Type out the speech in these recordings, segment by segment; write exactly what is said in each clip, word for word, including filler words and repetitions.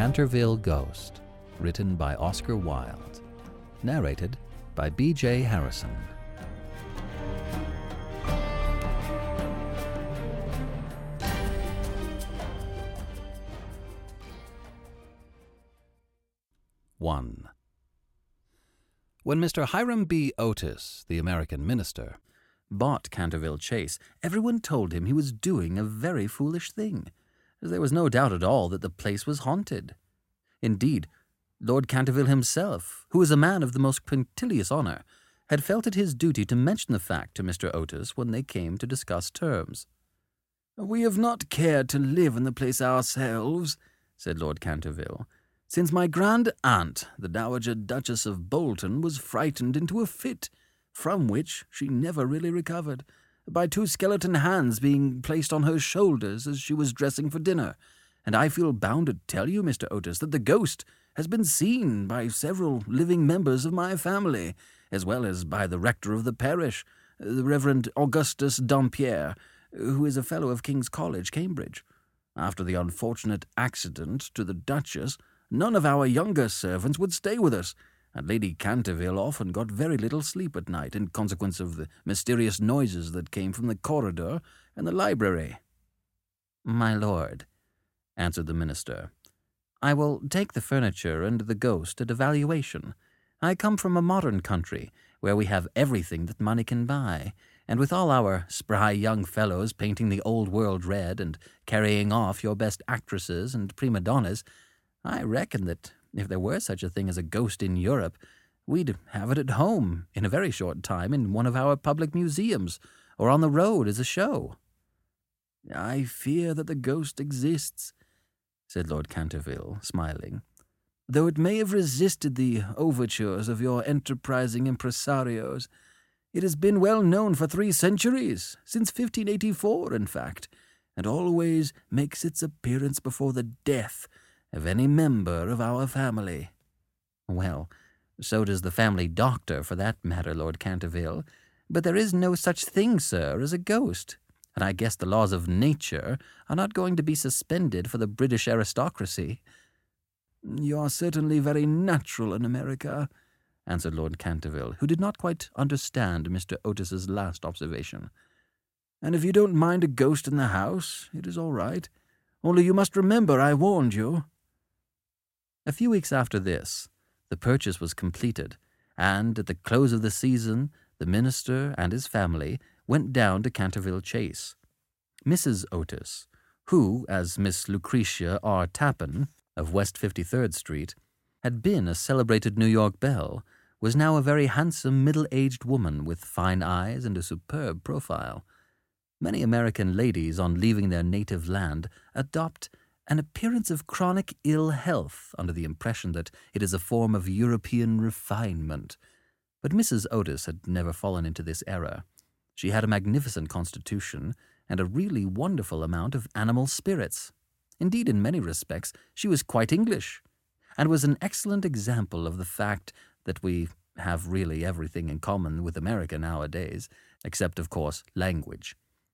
Canterville Ghost, written by Oscar Wilde, narrated by B J Harrison. one. When Mister Hiram B. Otis, the American minister, bought Canterville Chase, everyone told him he was doing a very foolish thing, as there was no doubt at all that the place was haunted. Indeed, Lord Canterville himself, who was a man of the most punctilious honour, had felt it his duty to mention the fact to Mister Otis when they came to discuss terms. "We have not cared to live in the place ourselves," said Lord Canterville, "since my grand-aunt, the Dowager Duchess of Bolton, was frightened into a fit, from which she never really recovered, by two skeleton hands being placed on her shoulders as she was dressing for dinner, and I feel bound to tell you, Mister Otis, that the ghost has been seen by several living members of my family, as well as by the rector of the parish, the Reverend Augustus Dampierre, who is a fellow of King's College, Cambridge. After the unfortunate accident to the Duchess, none of our younger servants would stay with us, and Lady Canterville often got very little sleep at night in consequence of the mysterious noises that came from the corridor and the library." "My lord," answered the minister, "I will take the furniture and the ghost at a valuation. I come from a modern country, where we have everything that money can buy, and with all our spry young fellows painting the old world red and carrying off your best actresses and prima donnas, I reckon that if there were such a thing as a ghost in Europe, we'd have it at home in a very short time in one of our public museums, or on the road as a show." "I fear that the ghost exists," said Lord Canterville, smiling, "though it may have resisted the overtures of your enterprising impresarios. It has been well known for three centuries, since fifteen eighty-four, in fact, and always makes its appearance before the death of any member of our family." "Well, so does the family doctor, for that matter, Lord Canterville. But there is no such thing, sir, as a ghost, and I guess the laws of nature are not going to be suspended for the British aristocracy." "You are certainly very natural in America," answered Lord Canterville, who did not quite understand Mister Otis's last observation. "And if you don't mind a ghost in the house, it is all right. Only you must remember I warned you." A few weeks after this, the purchase was completed, and at the close of the season, the minister and his family went down to Canterville Chase. Missus Otis, who, as Miss Lucretia R. Tappan, of West fifty-third Street, had been a celebrated New York belle, was now a very handsome middle-aged woman with fine eyes and a superb profile. Many American ladies, on leaving their native land, adopt an appearance of chronic ill health under the impression that it is a form of European refinement. But Missus Otis had never fallen into this error. She had a magnificent constitution and a really wonderful amount of animal spirits. Indeed, in many respects, she was quite English, and was an excellent example of the fact that we have really everything in common with America nowadays, except, of course, language.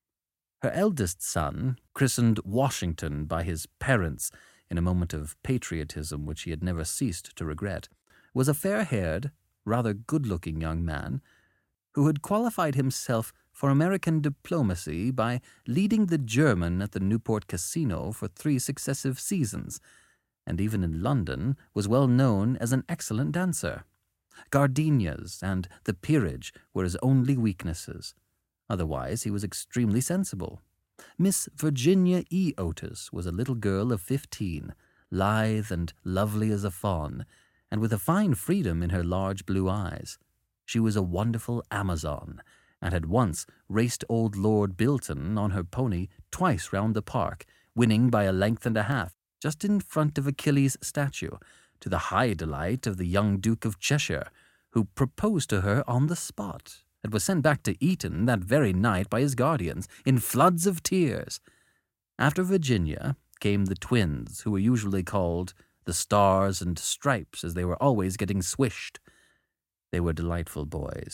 Her eldest son, christened Washington by his parents in a moment of patriotism which he had never ceased to regret, was a fair-haired, rather good-looking young man who had qualified himself for American diplomacy by leading the German at the Newport Casino for three successive seasons, and even in London was well known as an excellent dancer. Gardenias and the peerage were his only weaknesses. Otherwise, he was extremely sensible. Miss Virginia E. Otis was a little girl of fifteen, lithe and lovely as a fawn, and with a fine freedom in her large blue eyes. She was a wonderful Amazon, and had once raced old Lord Bilton on her pony twice round the park, winning by a length and a half, just in front of Achilles' statue, to the high delight of the young Duke of Cheshire, who proposed to her on the spot, and was sent back to Eton that very night by his guardians, in floods of tears. After Virginia came the twins, who were usually called the Stars and Stripes, as they were always getting swished. They were delightful boys,